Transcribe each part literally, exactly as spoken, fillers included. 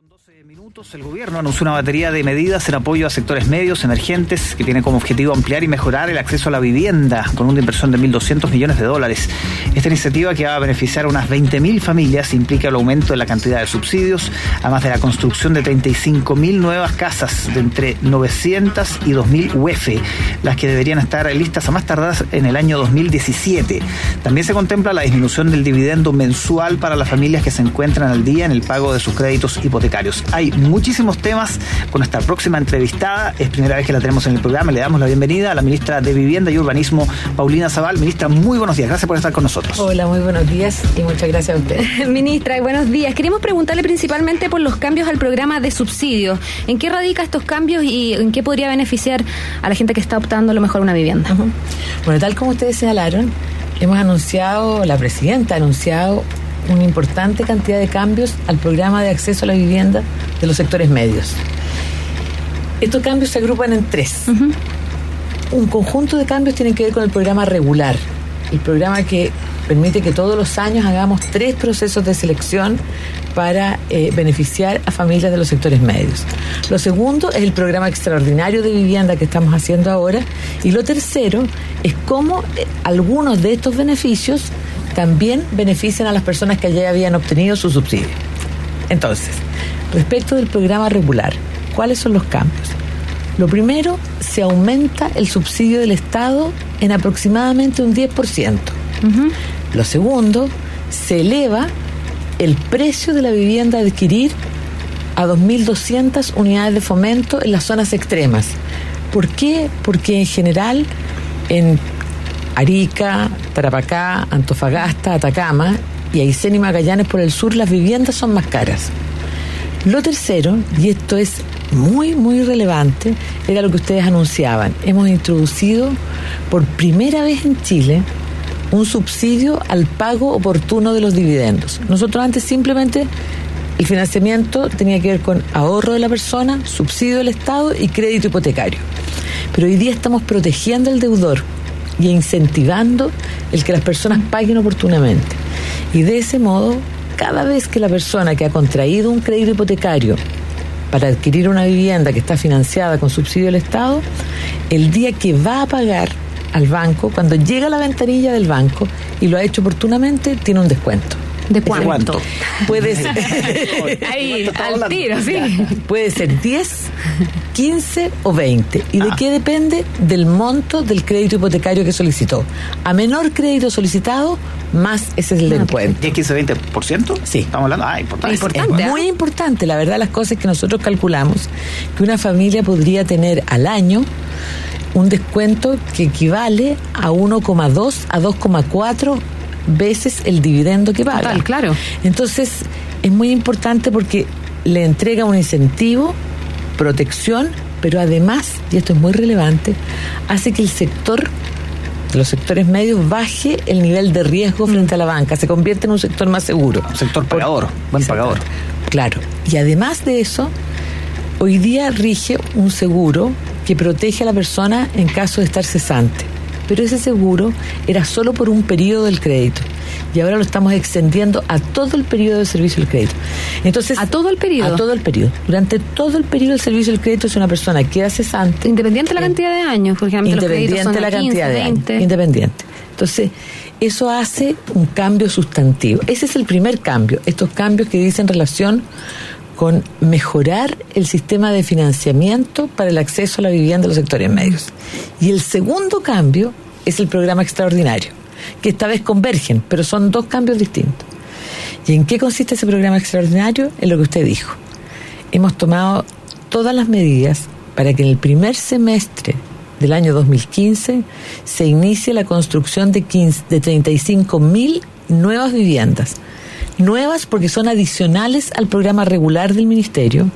Con doce minutos, el gobierno anunció una batería de medidas en apoyo a sectores medios emergentes que tiene como objetivo ampliar y mejorar el acceso a la vivienda con una inversión de mil doscientos millones de dólares. Esta iniciativa, que va a beneficiar a unas veinte mil familias, implica el aumento de la cantidad de subsidios, además de la construcción de treinta y cinco mil nuevas casas de entre novecientos y dos mil U E F, las que deberían estar listas a más tardar en el año dos mil diecisiete. También se contempla la disminución del dividendo mensual para las familias que se encuentran al día en el pago de sus créditos hipotecarios. Hay muchísimos temas con nuestra próxima entrevistada. Es primera vez que la tenemos en el programa. Le damos la bienvenida a la ministra de Vivienda y Urbanismo, Paulina Zabal. Ministra, muy buenos días. Gracias por estar con nosotros. Hola, muy buenos días y muchas gracias a usted. Ministra, buenos días. Queremos preguntarle principalmente por los cambios al programa de subsidios. ¿En qué radica estos cambios y en qué podría beneficiar a la gente que está optando a lo mejor una vivienda? Uh-huh. Bueno, tal como ustedes señalaron, hemos anunciado, la presidenta ha anunciado una importante cantidad de cambios al programa de acceso a la vivienda de los sectores medios. Estos cambios se agrupan en tres. Uh-huh. Un conjunto de cambios tienen que ver con el programa regular, el programa que permite que todos los años hagamos tres procesos de selección para eh, beneficiar a familias de los sectores medios. Lo segundo es el programa extraordinario de vivienda que estamos haciendo ahora, y lo tercero es cómo eh, algunos de estos beneficios también benefician a las personas que ya habían obtenido su subsidio. Entonces, respecto del programa regular, ¿cuáles son los cambios? Lo primero, se aumenta el subsidio del Estado en aproximadamente un diez por ciento. Uh-huh. Lo segundo, se eleva el precio de la vivienda a adquirir a dos mil doscientas unidades de fomento en las zonas extremas. ¿Por qué? Porque en general en Arica, Tarapacá, Antofagasta, Atacama y Aysén y Magallanes por el sur, las viviendas son más caras. Lo tercero, y esto es muy, muy relevante, era lo que ustedes anunciaban. Hemos introducido por primera vez en Chile un subsidio al pago oportuno de los dividendos. Nosotros antes simplemente el financiamiento tenía que ver con ahorro de la persona, subsidio del Estado y crédito hipotecario. Pero hoy día estamos protegiendo al deudor y incentivando el que las personas paguen oportunamente. Y de ese modo, cada vez que la persona que ha contraído un crédito hipotecario para adquirir una vivienda que está financiada con subsidio del Estado, el día que va a pagar al banco, cuando llega a la ventanilla del banco y lo ha hecho oportunamente, tiene un descuento. ¿De cuánto? Puede ser ahí, al tiro, sí. Puede ser diez, quince o veinte. ¿Y de ah. qué depende? Del monto del crédito hipotecario que solicitó. A menor crédito solicitado, más ese es el descuento. ¿diez, quince, veinte por ciento? Sí. Estamos hablando, ah, importante. Es, importante, es muy ¿eh? importante. La verdad, las cosas que nosotros calculamos, que una familia podría tener al año un descuento que equivale a uno coma dos a dos coma cuatro veces el dividendo que paga. Total, claro. Entonces, es muy importante porque le entrega un incentivo, protección, pero además, y esto es muy relevante, hace que el sector, los sectores medios, baje el nivel de riesgo frente a la banca, se convierte en un sector más seguro. Un sector pagador, buen pagador. Claro. Y además de eso, hoy día rige un seguro que protege a la persona en caso de estar cesante. Pero ese seguro era solo por un periodo del crédito y ahora lo estamos extendiendo a todo el periodo del servicio del crédito. Entonces, ¿a todo el periodo? A todo el periodo. Durante todo el periodo del servicio del crédito, si una persona queda cesante, independiente de la cantidad de años, porque independiente de la cantidad de años, independiente. Entonces, eso hace un cambio sustantivo. Ese es el primer cambio. Estos cambios que dicen relación con mejorar el sistema de financiamiento para el acceso a la vivienda de los sectores medios. Y el segundo cambio es el programa extraordinario, que esta vez convergen, pero son dos cambios distintos. ¿Y en qué consiste ese programa extraordinario? En lo que usted dijo. Hemos tomado todas las medidas para que en el primer semestre del año dos mil quince se inicie la construcción de, quince, de treinta y cinco mil nuevas viviendas. Nuevas porque son adicionales al programa regular del Ministerio.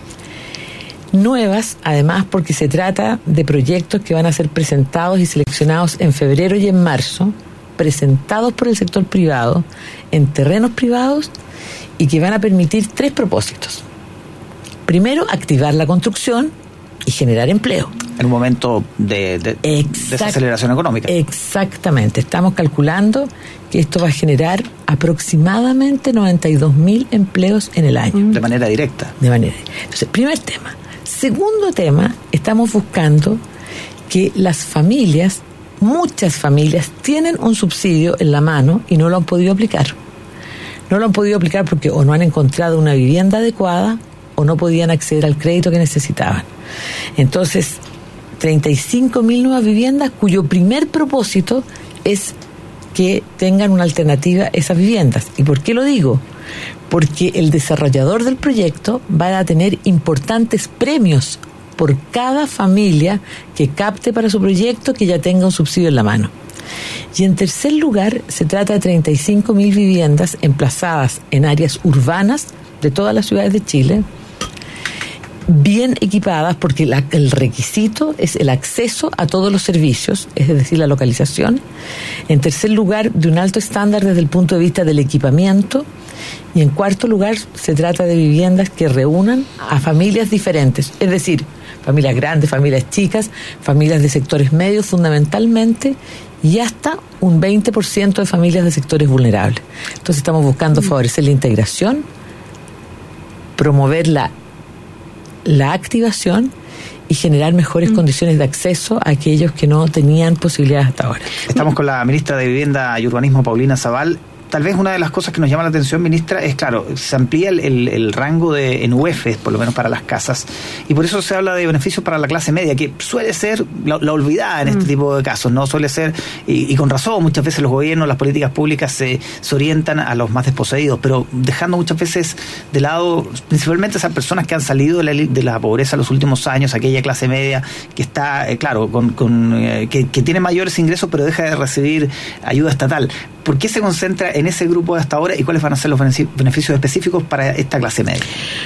Nuevas, además, porque se trata de proyectos que van a ser presentados y seleccionados en febrero y en marzo, presentados por el sector privado, en terrenos privados, y que van a permitir tres propósitos. Primero, activar la construcción y generar empleo. En un momento de, de, Exact, de desaceleración económica. Exactamente. Estamos calculando que esto va a generar aproximadamente noventa y dos mil empleos en el año. De manera directa. De manera. Entonces, primer tema. Segundo tema, estamos buscando que las familias, muchas familias, tienen un subsidio en la mano y no lo han podido aplicar. No lo han podido aplicar porque o no han encontrado una vivienda adecuada o no podían acceder al crédito que necesitaban. Entonces, treinta y cinco mil nuevas viviendas cuyo primer propósito es que tengan una alternativa a esas viviendas. ¿Y por qué lo digo? Porque el desarrollador del proyecto va a tener importantes premios por cada familia que capte para su proyecto que ya tenga un subsidio en la mano. Y en tercer lugar, se trata de treinta y cinco mil viviendas emplazadas en áreas urbanas de todas las ciudades de Chile, bien equipadas, porque la, el requisito es el acceso a todos los servicios, es decir, la localización. En tercer lugar, de un alto estándar desde el punto de vista del equipamiento. Y en cuarto lugar, se trata de viviendas que reúnan a familias diferentes, es decir, familias grandes, familias chicas, familias de sectores medios fundamentalmente, y hasta un veinte por ciento de familias de sectores vulnerables. Entonces estamos buscando favorecer la integración, promover la, la activación y generar mejores mm. condiciones de acceso a aquellos que no tenían posibilidades hasta ahora. Estamos con la ministra de Vivienda y Urbanismo, Paulina Zabal. Tal vez una de las cosas que nos llama la atención, ministra, es, claro, se amplía el, el, el rango de en U F, por lo menos para las casas, y por eso se habla de beneficios para la clase media, que suele ser la, la olvidada en mm. este tipo de casos, ¿no? Suele ser, y, y con razón, muchas veces los gobiernos, las políticas públicas se, se orientan a los más desposeídos, pero dejando muchas veces de lado, principalmente esas personas que han salido de la, de la pobreza en los últimos años, aquella clase media que está, eh, claro, con, con eh, que, que tiene mayores ingresos, pero deja de recibir ayuda estatal. ¿Por qué se concentra en ese grupo hasta ahora y cuáles van a ser los beneficios específicos para esta clase media?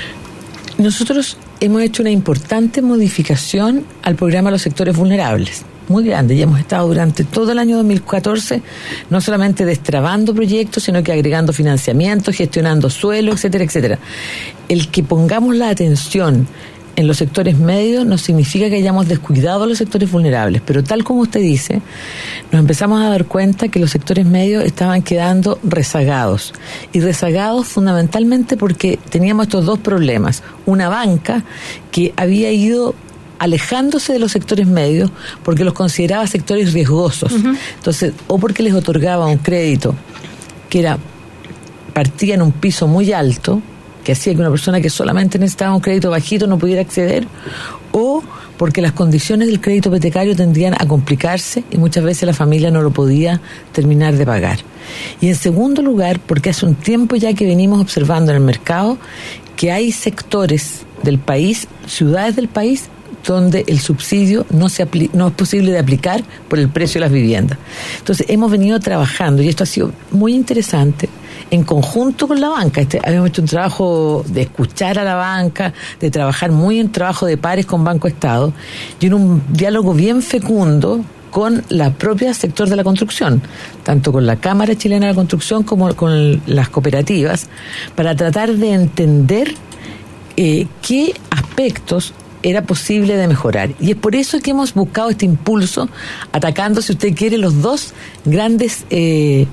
Nosotros hemos hecho una importante modificación al programa de los sectores vulnerables, muy grande, y hemos estado durante todo el año dos mil catorce no solamente destrabando proyectos, sino que agregando financiamiento, gestionando suelo, etcétera, etcétera. El que pongamos la atención en los sectores medios no significa que hayamos descuidado a los sectores vulnerables, pero tal como usted dice, nos empezamos a dar cuenta que los sectores medios estaban quedando rezagados, y rezagados fundamentalmente porque teníamos estos dos problemas: una banca que había ido alejándose de los sectores medios porque los consideraba sectores riesgosos, uh-huh. entonces, o porque les otorgaba un crédito que era partía en un piso muy alto, que hacía que una persona que solamente necesitaba un crédito bajito no pudiera acceder, o porque las condiciones del crédito hipotecario tendían a complicarse y muchas veces la familia no lo podía terminar de pagar. Y en segundo lugar, porque hace un tiempo ya que venimos observando en el mercado que hay sectores del país, ciudades del país, donde el subsidio no se apli- no es posible de aplicar por el precio de las viviendas. Entonces hemos venido trabajando, y esto ha sido muy interesante, en conjunto con la banca. Este, habíamos hecho un trabajo de escuchar a la banca, de trabajar muy en trabajo de pares con Banco Estado, y en un diálogo bien fecundo con la propia sector de la construcción, tanto con la Cámara Chilena de la Construcción como con las cooperativas, para tratar de entender eh, qué aspectos era posible de mejorar. Y es por eso que hemos buscado este impulso, atacando, si usted quiere, los dos grandes, eh,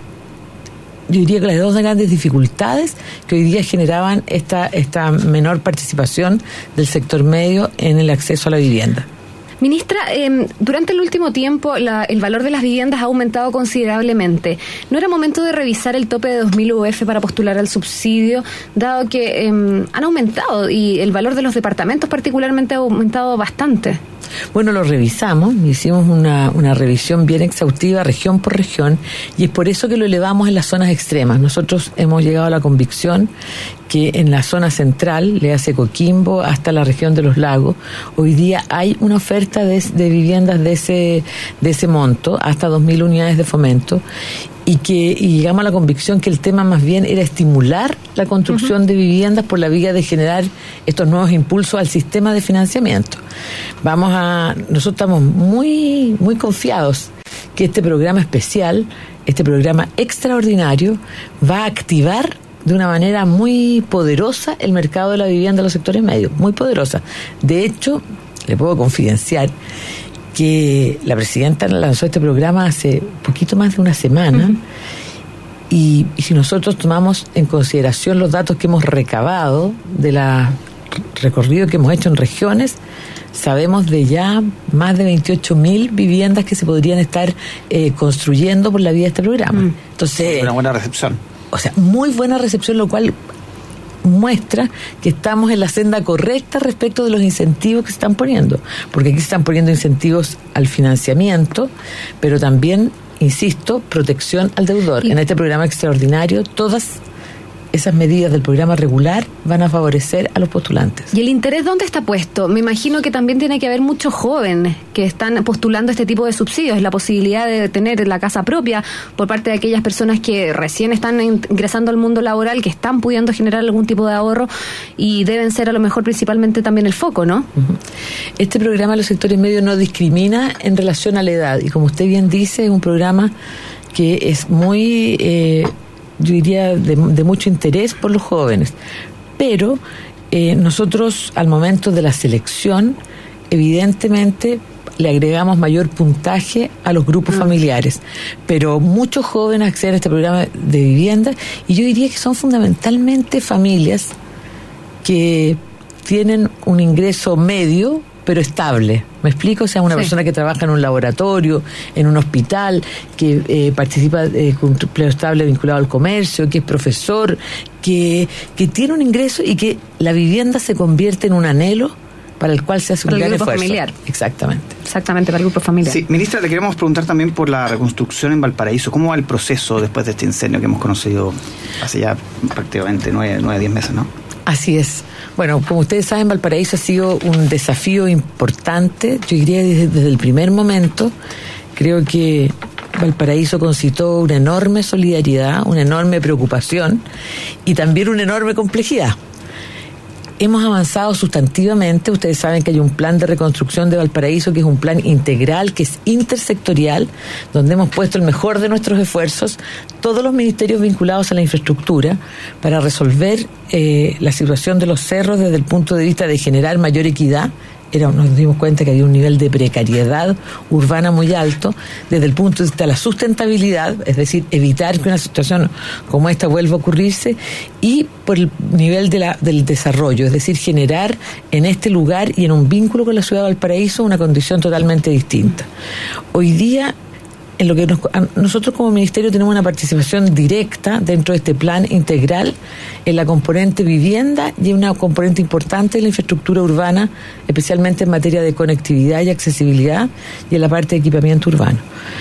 yo diría que las dos grandes dificultades que hoy día generaban esta, esta menor participación del sector medio en el acceso a la vivienda. Ministra, eh, durante el último tiempo la, el valor de las viviendas ha aumentado considerablemente. ¿No era momento de revisar el tope de dos mil U F para postular al subsidio, dado que eh, han aumentado y el valor de los departamentos particularmente ha aumentado bastante? Bueno, lo revisamos, hicimos una, una revisión bien exhaustiva región por región, y es por eso que lo elevamos en las zonas extremas. Nosotros hemos llegado a la convicción que en la zona central, le hace Coquimbo hasta la región de los lagos, hoy día hay una oferta de, de viviendas de ese, de ese monto, hasta dos mil unidades de fomento, y que y llegamos a la convicción que el tema más bien era estimular la construcción uh-huh. de viviendas por la vía de generar estos nuevos impulsos al sistema de financiamiento. Vamos a, nosotros estamos muy, muy confiados que este programa especial, este programa extraordinario, va a activar de una manera muy poderosa el mercado de la vivienda de los sectores medios, muy poderosa. De hecho, le puedo confidenciar que la presidenta lanzó este programa hace poquito más de una semana, uh-huh. Y, y si nosotros tomamos en consideración los datos que hemos recabado de la recorrido que hemos hecho en regiones, sabemos de ya más de veintiocho mil viviendas que se podrían estar eh, construyendo por la vía de este programa. Mm. Entonces, una buena recepción. O sea, muy buena recepción, lo cual muestra que estamos en la senda correcta respecto de los incentivos que se están poniendo, porque aquí se están poniendo incentivos al financiamiento, pero también, insisto, protección al deudor. En este programa extraordinario, todas esas medidas del programa regular van a favorecer a los postulantes. ¿Y el interés dónde está puesto? Me imagino que también tiene que haber muchos jóvenes que están postulando este tipo de subsidios, la posibilidad de tener la casa propia por parte de aquellas personas que recién están ingresando al mundo laboral, que están pudiendo generar algún tipo de ahorro y deben ser a lo mejor principalmente también el foco, ¿no? Uh-huh. Este programa de los sectores medios no discrimina en relación a la edad y, como usted bien dice, es un programa que es muy... Eh, yo diría de, de mucho interés por los jóvenes, pero eh, nosotros al momento de la selección evidentemente le agregamos mayor puntaje a los grupos mm. familiares, pero muchos jóvenes acceden a este programa de vivienda y yo diría que son fundamentalmente familias que tienen un ingreso medio pero estable. ¿Me explico? O sea, una sí. persona que trabaja en un laboratorio, en un hospital, que eh, participa eh, con un empleo estable vinculado al comercio, que es profesor, que, que tiene un ingreso y que la vivienda se convierte en un anhelo para el cual se hace un gran esfuerzo. Para el grupo familiar. Exactamente. Exactamente, para el grupo familiar. Sí, ministra, le queremos preguntar también por la reconstrucción en Valparaíso. ¿Cómo va el proceso después de este incendio que hemos conocido hace ya prácticamente nueve, nueve, diez meses, ¿no? Así es. Bueno, como ustedes saben, Valparaíso ha sido un desafío importante, yo diría desde, desde el primer momento. Creo que Valparaíso concitó una enorme solidaridad, una enorme preocupación y también una enorme complejidad. Hemos avanzado sustantivamente. Ustedes saben que hay un plan de reconstrucción de Valparaíso que es un plan integral, que es intersectorial, donde hemos puesto el mejor de nuestros esfuerzos, todos los ministerios vinculados a la infraestructura, para resolver eh, la situación de los cerros desde el punto de vista de generar mayor equidad. Era, nos dimos cuenta que había un nivel de precariedad urbana muy alto, desde el punto de vista de la sustentabilidad, es decir, evitar que una situación como esta vuelva a ocurrirse, y por el nivel de la, del desarrollo, es decir, generar en este lugar y en un vínculo con la ciudad de Valparaíso una condición totalmente distinta. Hoy día, en lo que nos, nosotros como ministerio tenemos una participación directa dentro de este plan integral en la componente vivienda y en una componente importante de la infraestructura urbana, especialmente en materia de conectividad y accesibilidad y en la parte de equipamiento urbano.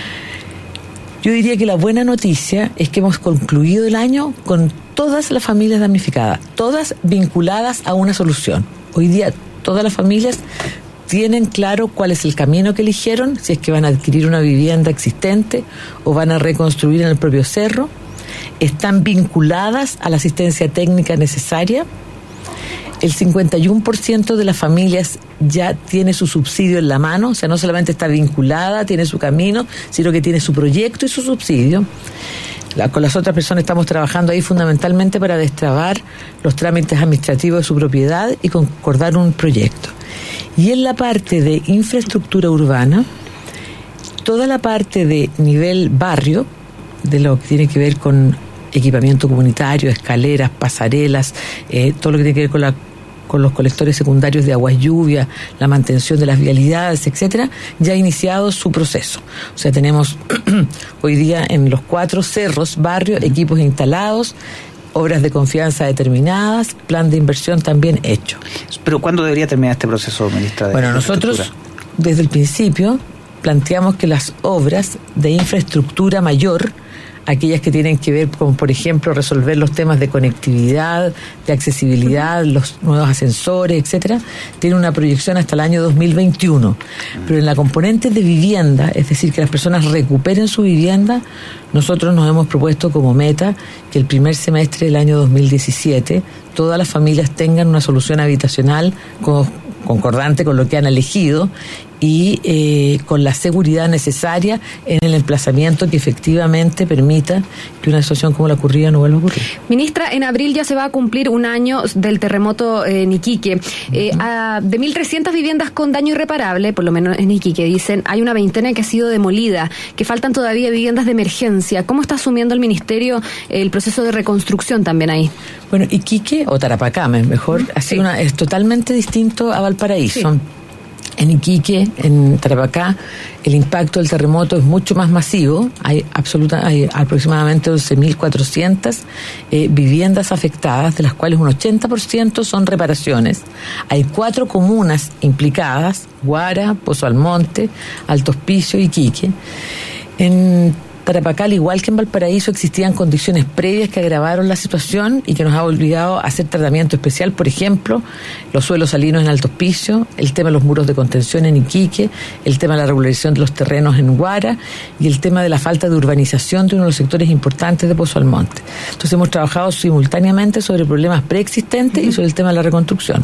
Yo diría que la buena noticia es que hemos concluido el año con todas las familias damnificadas, todas vinculadas a una solución. Hoy día todas las familias tienen claro cuál es el camino que eligieron, si es que van a adquirir una vivienda existente o van a reconstruir en el propio cerro. Están vinculadas a la asistencia técnica necesaria. El cincuenta y uno por ciento de las familias ya tiene su subsidio en la mano, o sea, no solamente está vinculada, tiene su camino, sino que tiene su proyecto y su subsidio. La, con las otras personas estamos trabajando ahí fundamentalmente para destrabar los trámites administrativos de su propiedad y concordar un proyecto. Y en la parte de infraestructura urbana, toda la parte de nivel barrio, de lo que tiene que ver con equipamiento comunitario, escaleras, pasarelas, eh, todo lo que tiene que ver con la con los colectores secundarios de aguas lluvia, la mantención de las vialidades, etcétera, ya ha iniciado su proceso. O sea, tenemos hoy día en los cuatro cerros, barrios, equipos instalados, obras de confianza determinadas, plan de inversión también hecho. ¿Pero cuándo debería terminar este proceso, ministra? De bueno, nosotros desde el principio planteamos que las obras de infraestructura mayor, aquellas que tienen que ver con, por ejemplo, resolver los temas de conectividad, de accesibilidad, los nuevos ascensores, etcétera, tienen una proyección hasta el año dos mil veintiuno. Pero en la componente de vivienda, es decir, que las personas recuperen su vivienda, nosotros nos hemos propuesto como meta que el primer semestre del año dos mil diecisiete todas las familias tengan una solución habitacional con concordante con lo que han elegido y eh, con la seguridad necesaria en el emplazamiento que efectivamente permita que una situación como la ocurrida no vuelva a ocurrir. Ministra, en abril ya se va a cumplir un año del terremoto en Iquique. Eh, uh-huh. a, de mil trescientas viviendas con daño irreparable, por lo menos en Iquique, dicen, hay una veintena que ha sido demolida, que faltan todavía viviendas de emergencia. ¿Cómo está asumiendo el Ministerio el proceso de reconstrucción también ahí? Bueno, Iquique, o Tarapacá, mejor, uh-huh. ha sido sí. una, es totalmente distinto a Valparaíso. Sí. En Iquique, en Tarapacá, el impacto del terremoto es mucho más masivo. Hay, absoluta, hay aproximadamente once mil cuatrocientas eh, viviendas afectadas, de las cuales un ochenta por ciento son reparaciones. Hay cuatro comunas implicadas: Guara, Pozo Almonte, Alto Hospicio y Iquique. En Tarapacá, al igual que en Valparaíso, existían condiciones previas que agravaron la situación y que nos ha obligado a hacer tratamiento especial. Por ejemplo, los suelos salinos en Alto Hospicio, el tema de los muros de contención en Iquique, el tema de la regularización de los terrenos en Guara y el tema de la falta de urbanización de uno de los sectores importantes de Pozo Almonte. Entonces hemos trabajado simultáneamente sobre problemas preexistentes uh-huh. y sobre el tema de la reconstrucción.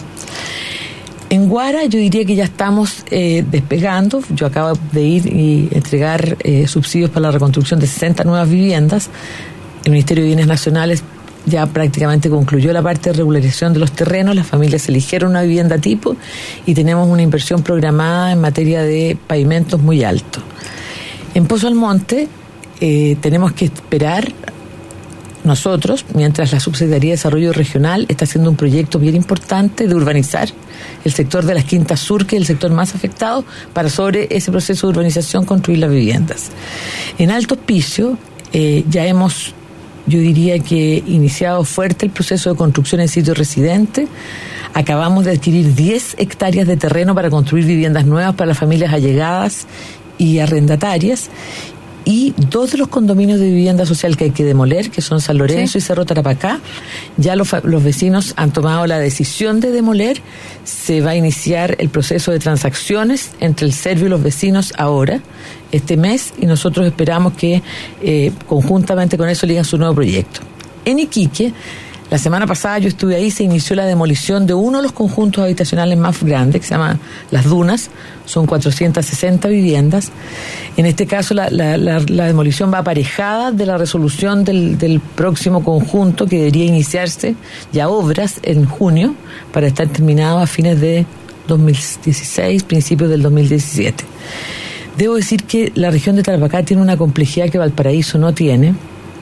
En Guara yo diría que ya estamos eh, despegando. Yo acabo de ir y entregar eh, subsidios para la reconstrucción de sesenta nuevas viviendas. El Ministerio de Bienes Nacionales ya prácticamente concluyó la parte de regularización de los terrenos. Las familias eligieron una vivienda tipo y tenemos una inversión programada en materia de pavimentos muy alto. En Pozo Almonte eh, tenemos que esperar nosotros, mientras la Subsecretaría de Desarrollo Regional está haciendo un proyecto bien importante de urbanizar el sector de las Quintas Sur, que es el sector más afectado, para sobre ese proceso de urbanización construir las viviendas. En Alto Hospicio eh, ya hemos, yo diría que iniciado fuerte el proceso de construcción en sitio residente. Acabamos de adquirir diez hectáreas de terreno para construir viviendas nuevas para las familias allegadas y arrendatarias. Y dos de los condominios de vivienda social que hay que demoler, que son San Lorenzo sí. y Cerro Tarapacá, ya los, los vecinos han tomado la decisión de demoler. Se va a iniciar el proceso de transacciones entre el Servio y los vecinos ahora, este mes, y nosotros esperamos que eh, conjuntamente con eso ligan su nuevo proyecto. En Iquique, la semana pasada yo estuve ahí, se inició la demolición de uno de los conjuntos habitacionales más grandes, que se llama Las Dunas. Son cuatrocientas sesenta viviendas. En este caso la, la, la, la demolición va aparejada de la resolución del, del próximo conjunto, que debería iniciarse ya obras en junio para estar terminado a fines de dos mil dieciséis, principios del dos mil diecisiete. Debo decir que la región de Tarapacá tiene una complejidad que Valparaíso no tiene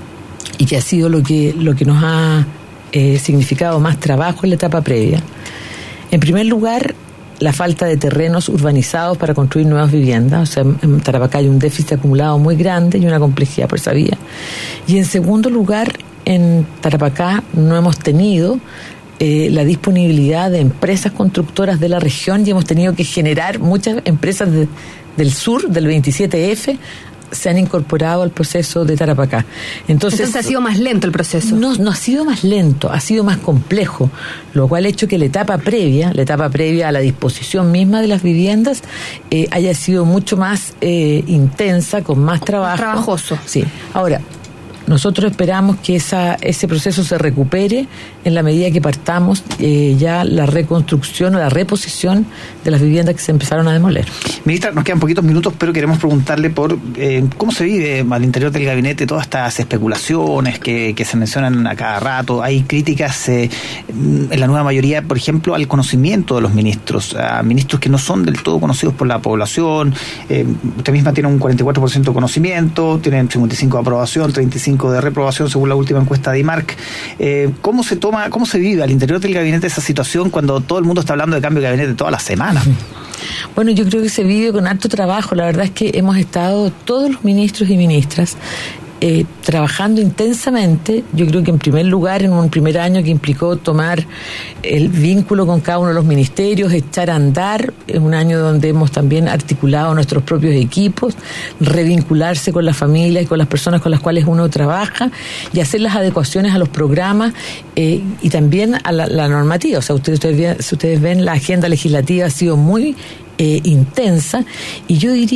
y que ha sido lo que, lo que nos ha eh, significado más trabajo en la etapa previa. En primer lugar, la falta de terrenos urbanizados para construir nuevas viviendas. O sea, en Tarapacá hay un déficit acumulado muy grande y una complejidad por esa vía. Y en segundo lugar, en Tarapacá no hemos tenido eh, la disponibilidad de empresas constructoras de la región y hemos tenido que generar muchas empresas de, del sur, del veintisiete F, se han incorporado al proceso de Tarapacá. Entonces, Entonces ha sido más lento el proceso. No, no ha sido más lento, ha sido más complejo, lo cual ha hecho que la etapa previa, la etapa previa a la disposición misma de las viviendas, eh, haya sido mucho más eh, intensa, con más trabajo. Trabajoso. Sí. Ahora, nosotros esperamos que esa, ese proceso se recupere en la medida que partamos eh, ya la reconstrucción o la reposición de las viviendas que se empezaron a demoler. Ministra, nos quedan poquitos minutos, pero queremos preguntarle por eh, cómo se vive al interior del gabinete todas estas especulaciones que, que se mencionan a cada rato. Hay críticas eh, en la nueva mayoría, por ejemplo, al conocimiento de los ministros, a ministros que no son del todo conocidos por la población. Eh, usted misma tiene un cuarenta y cuatro por ciento de conocimiento, tiene cincuenta y cinco por ciento de aprobación, treinta y cinco por ciento de reprobación según la última encuesta de IMARC. Eh, ¿Cómo se toma, cómo se vive al interior del gabinete esa situación cuando todo el mundo está hablando de cambio de gabinete todas las semanas? Bueno, yo creo que se vive con harto trabajo. La verdad es que hemos estado todos los ministros y ministras eh, trabajando intensamente. Yo creo que en primer lugar, en un primer año que implicó tomar el vínculo con cada uno de los ministerios, echar a andar, es un año donde hemos también articulado nuestros propios equipos, revincularse con las familias y con las personas con las cuales uno trabaja y hacer las adecuaciones a los programas eh, y también a la, la normativa. O sea, ustedes, ustedes, si ustedes ven, la agenda legislativa ha sido muy Eh, intensa, y yo diría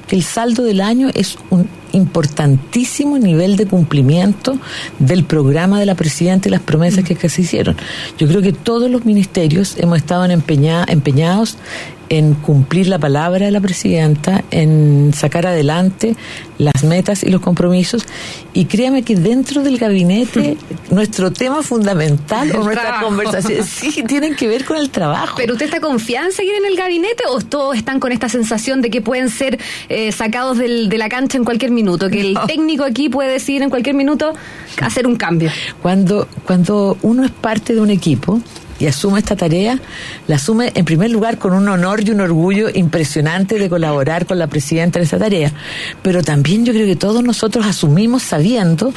que el saldo del año es un importantísimo nivel de cumplimiento del programa de la presidenta y las promesas que, que se hicieron. Yo creo que todos los ministerios hemos estado en empeña, empeñados en cumplir la palabra de la presidenta, en sacar adelante las metas y los compromisos, y créame que dentro del gabinete nuestro tema fundamental o nuestras conversaciones sí tienen que ver con el trabajo. ¿Pero usted está confiada en seguir en el gabinete o todos están con esta sensación de que pueden ser eh, sacados del, de la cancha en cualquier minuto, que el no. técnico aquí puede decidir en cualquier minuto hacer un cambio? Cuando, cuando uno es parte de un equipo y asume esta tarea, la asume en primer lugar con un honor y un orgullo impresionante de colaborar con la presidenta en esta tarea, pero también yo creo que todos nosotros asumimos sabiendo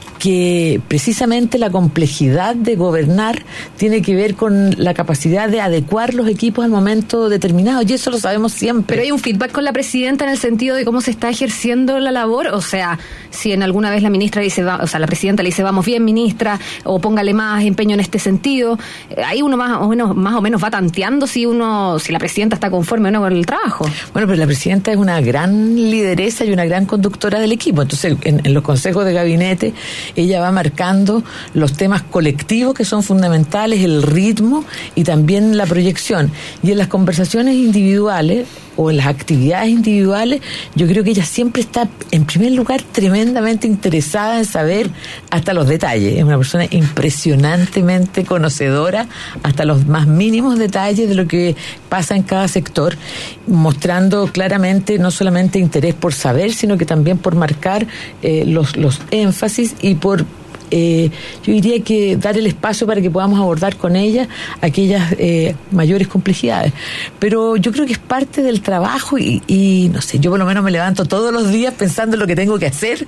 que precisamente la complejidad de gobernar tiene que ver con la capacidad de adecuar los equipos al momento determinado, y eso lo sabemos siempre. Pero hay un feedback con la presidenta en el sentido de cómo se está ejerciendo la labor, o sea, si en alguna vez la ministra dice, va, o sea, la presidenta le dice, vamos bien, ministra, o póngale más empeño en este sentido, ahí uno más o menos, más o menos va tanteando si uno, si la presidenta está conforme o no con el trabajo. Bueno, pero la presidenta es una gran lideresa y una gran conductora del equipo, entonces en, en los consejos de gabinete ella va marcando los temas colectivos que son fundamentales, el ritmo y también la proyección. Y en las conversaciones individuales o en las actividades individuales, yo creo que ella siempre está, en primer lugar, tremendamente interesada en saber hasta los detalles. Es una persona impresionantemente conocedora hasta los más mínimos detalles de lo que pasa en cada sector, mostrando claramente no solamente interés por saber, sino que también por marcar eh, los, los énfasis y por Eh, yo diría que dar el espacio para que podamos abordar con ella aquellas eh, mayores complejidades. Pero yo creo que es parte del trabajo y, y no sé, yo por lo menos me levanto todos los días pensando en lo que tengo que hacer,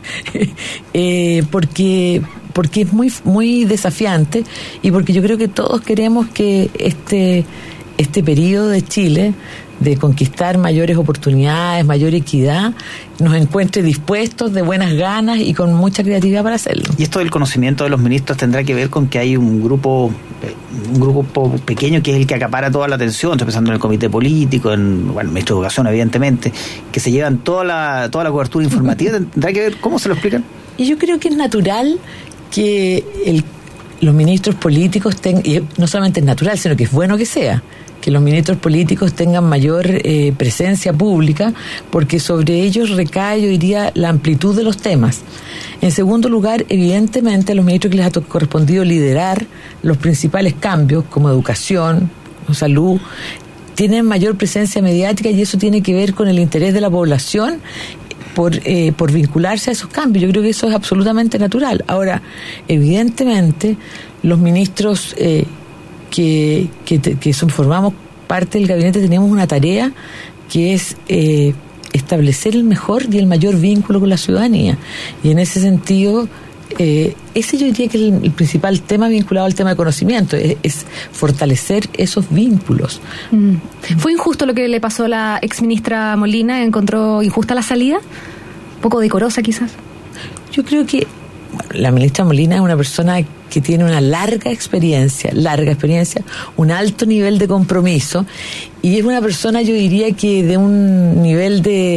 eh, porque porque es muy muy desafiante y porque yo creo que todos queremos que este este periodo de Chile de conquistar mayores oportunidades, mayor equidad, nos encuentre dispuestos, de buenas ganas y con mucha creatividad para hacerlo. Y esto del conocimiento de los ministros tendrá que ver con que hay un grupo un grupo pequeño que es el que acapara toda la atención, estoy pensando en el comité político, en bueno, el ministro de Educación, evidentemente, que se llevan toda la toda la cobertura informativa. ¿Tendrá que ver cómo se lo explican? Y yo creo que es natural que el, los ministros políticos tengan, y no solamente es natural, sino que es bueno que sea, que los ministros políticos tengan mayor eh, presencia pública, porque sobre ellos recae, yo diría, la amplitud de los temas. En segundo lugar, evidentemente, a los ministros que les ha correspondido liderar los principales cambios, como educación o salud, tienen mayor presencia mediática y eso tiene que ver con el interés de la población por, eh, por vincularse a esos cambios. Yo creo que eso es absolutamente natural. Ahora, evidentemente, los ministros Eh, que, que, que son, formamos parte del gabinete tenemos una tarea que es eh, establecer el mejor y el mayor vínculo con la ciudadanía, y en ese sentido eh, ese yo diría que es el, el principal tema vinculado al tema de conocimiento, es, es fortalecer esos vínculos. Mm. ¿Fue injusto lo que le pasó a la exministra Molina? ¿Encontró injusta la salida? ¿Un poco decorosa quizás? Yo creo que bueno, la ministra Molina es una persona que tiene una larga experiencia, larga experiencia, un alto nivel de compromiso, y es una persona, yo diría que de un nivel de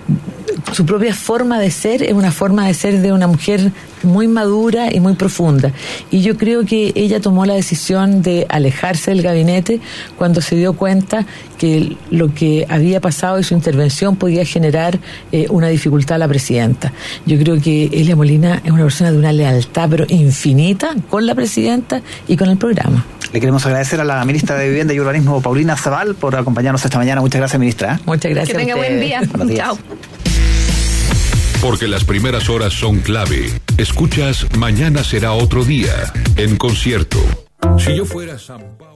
su propia forma de ser, es una forma de ser de una mujer muy madura y muy profunda. Y yo creo que ella tomó la decisión de alejarse del gabinete cuando se dio cuenta que lo que había pasado y su intervención podía generar eh, una dificultad a la presidenta. Yo creo que Elia Molina es una persona de una lealtad pero infinita con la presidenta y con el programa. Le queremos agradecer a la ministra de Vivienda y Urbanismo, Paulina Zabal, por acompañarnos esta mañana. Muchas gracias, ministra. Muchas gracias. Que tenga buen día. Chao. Porque las primeras horas son clave. Escuchas Mañana será otro día, en concierto. Si yo fuera San Pablo...